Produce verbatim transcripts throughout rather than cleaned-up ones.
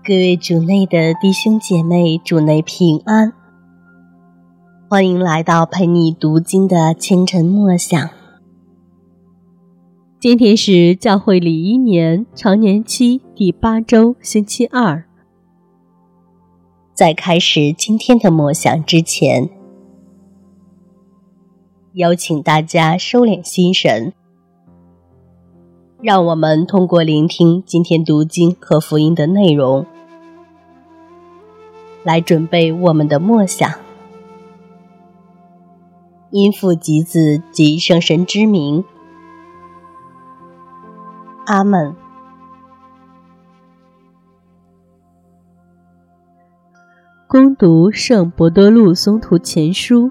各位主内的弟兄姐妹，主内平安，欢迎来到陪你读经的清晨默想。今天是教会礼仪年常年期第八周星期二。在开始今天的默想之前，邀请大家收敛心神，让我们通过聆听今天读经和福音的内容，来准备我们的默想。因父及子及圣神之名，阿们。恭读圣伯多禄宗徒前书。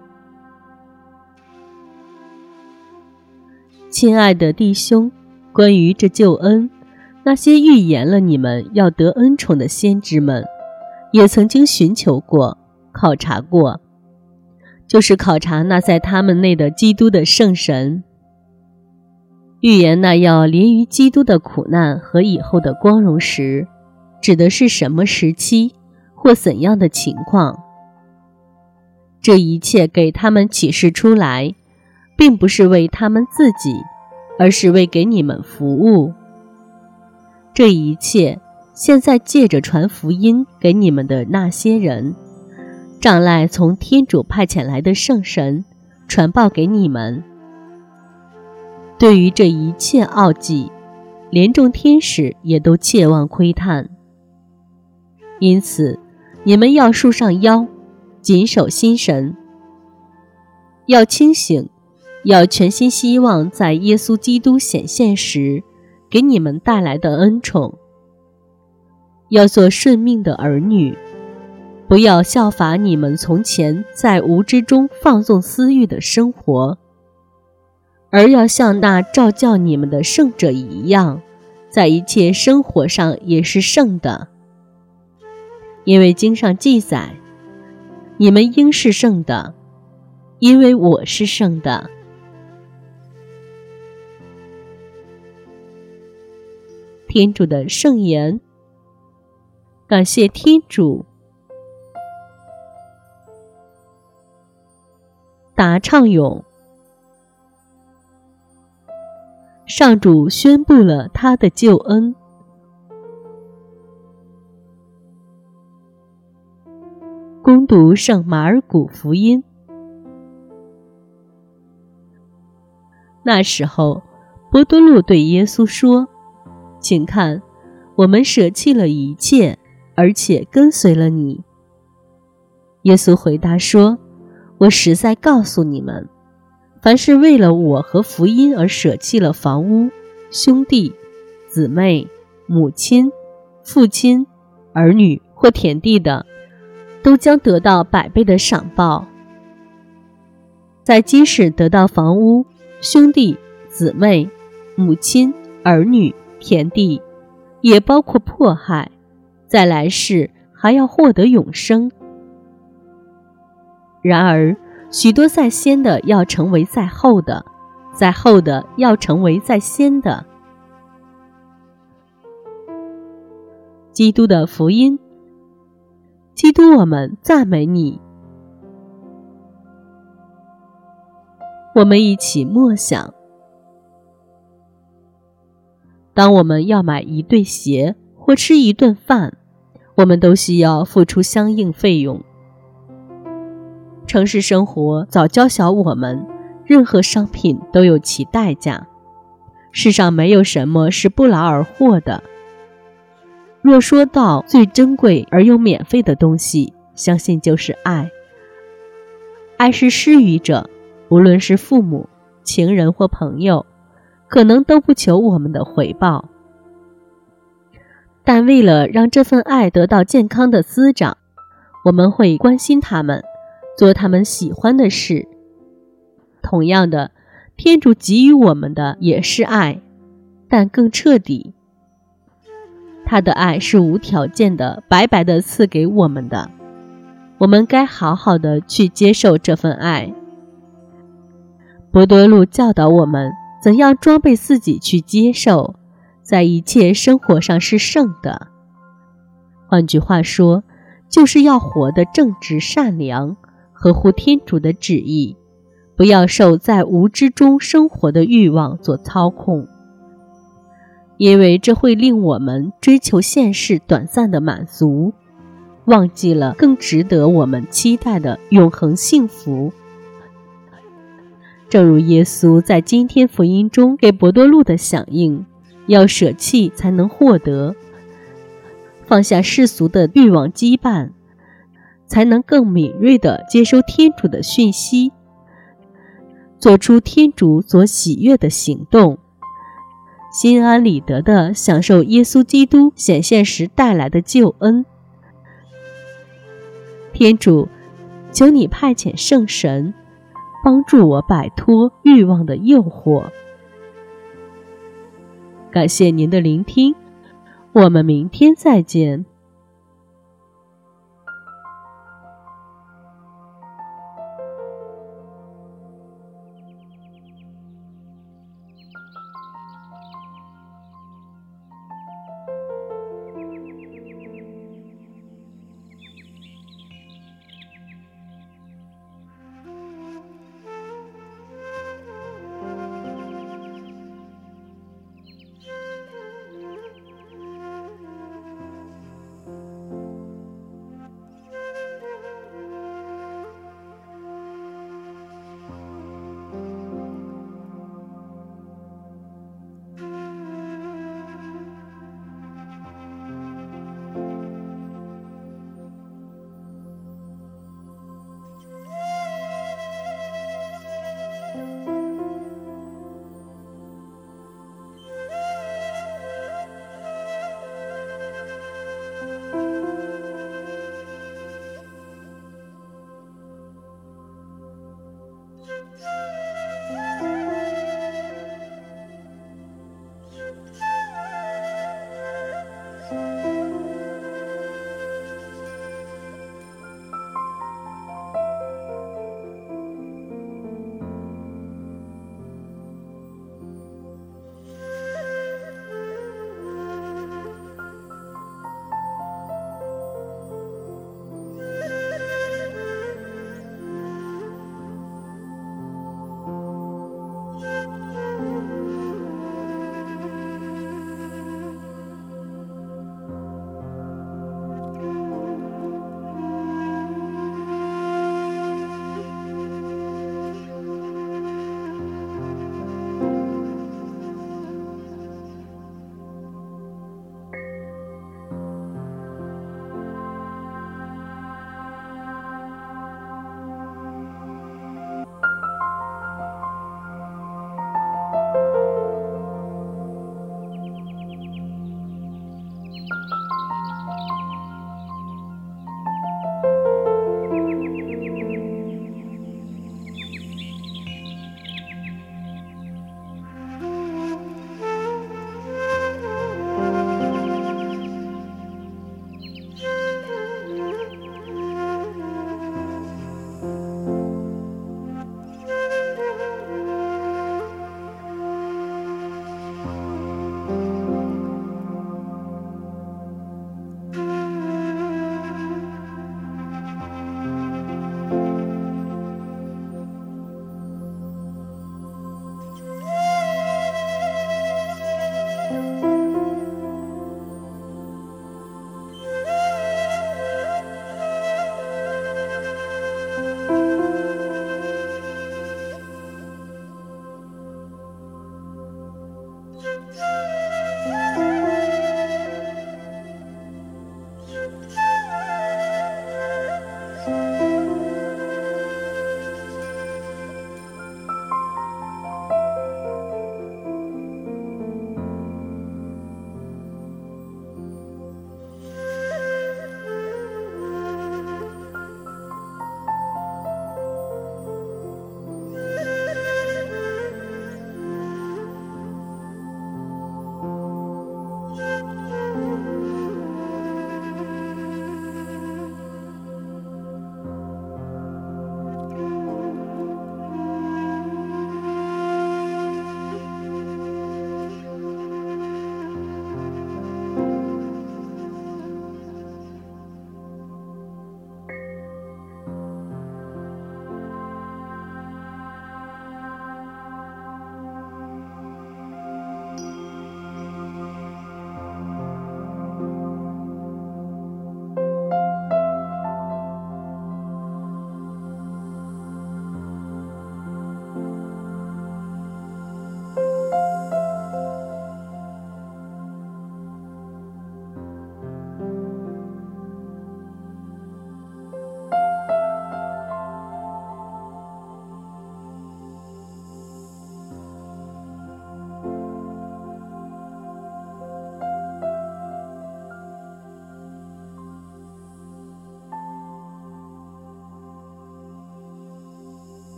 亲爱的弟兄，关于这救恩，那些预言了你们要得恩宠的先知们，也曾经寻求过、考察过，就是考察那在他们内的基督的圣神。预言那要临于基督的苦难和以后的光荣时，指的是什么时期或怎样的情况？这一切给他们启示出来，并不是为他们自己，而是为给你们服务。这一切现在借着传福音给你们的那些人，仗赖从天主派遣来的圣神传报给你们。对于这一切奥迹，连众天使也都切望窥探。因此你们要束上腰，谨守心神，要清醒，要全心希望在耶稣基督显现时给你们带来的恩宠。要做顺命的儿女，不要效法你们从前在无知中放纵私欲的生活，而要像那召叫你们的圣者一样，在一切生活上也是圣的。因为经上记载，你们应是圣的，因为我是圣的。天主的圣言。感谢天主。答唱咏。上主宣布了他的救恩。恭读圣马尔谷福音。那时候，伯多禄对耶稣说：请看，我们舍弃了一切，而且跟随了你。耶稣回答说：我实在告诉你们，凡是为了我和福音而舍弃了房屋、兄弟、姊妹、母亲、父亲、儿女或田地的，都将得到百倍的赏报。在今世得到房屋、兄弟、姊妹、母亲、儿女、田地，也包括迫害，在来世还要获得永生。然而许多在先的要成为在后的，在后的要成为在先的。基督的福音。基督，我们赞美你。我们一起默想。当我们要买一对鞋或吃一顿饭，我们都需要付出相应费用。城市生活早教晓我们，任何商品都有其代价，世上没有什么是不劳而获的。若说到最珍贵而又免费的东西，相信就是爱。爱是施予者，无论是父母、情人或朋友，可能都不求我们的回报。但为了让这份爱得到健康的滋长，我们会关心他们，做他们喜欢的事。同样的，天主给予我们的也是爱，但更彻底。他的爱是无条件的，白白的赐给我们的，我们该好好的去接受这份爱。伯多禄教导我们怎样装备自己去接受，在一切生活上是圣的。 换句话说，就是要活得正直善良，合乎天主的旨意，不要受在无知中生活的欲望所操控，因为这会令我们追求现世短暂的满足，忘记了更值得我们期待的永恒幸福。正如耶稣在今天福音中给伯多禄的响应，要舍弃才能获得，放下世俗的欲望羁绊，才能更敏锐地接收天主的讯息，做出天主所喜悦的行动，心安理得地享受耶稣基督显现时带来的救恩。天主，求你派遣圣神，帮助我摆脱欲望的诱惑。感谢您的聆听，我们明天再见。